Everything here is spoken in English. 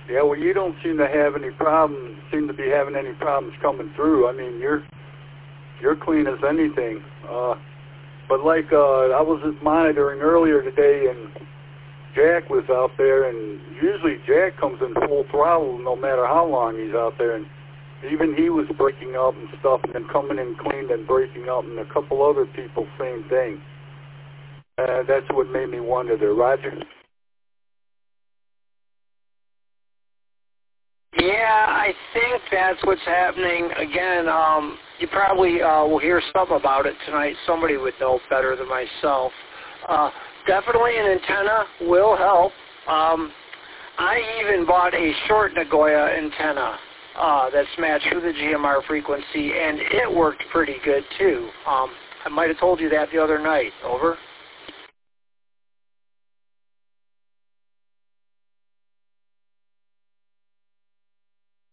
Yeah, well, you don't seem to have any problems. Seem to be having any problems coming through. I mean, you're clean as anything. But like I was just monitoring earlier today, and Jack was out there, and usually Jack comes in full throttle no matter how long he's out there, and even he was breaking up and stuff, and then coming in clean and breaking up, and a couple other people, same thing. That's what made me wonder there. Roger? Yeah, I think that's what's happening. Again, you probably will hear some about it tonight. Somebody would know better than myself. Definitely an antenna will help. I even bought a short Nagoya antenna that's matched with the GMR frequency, and it worked pretty good too. I might have told you that the other night. Over.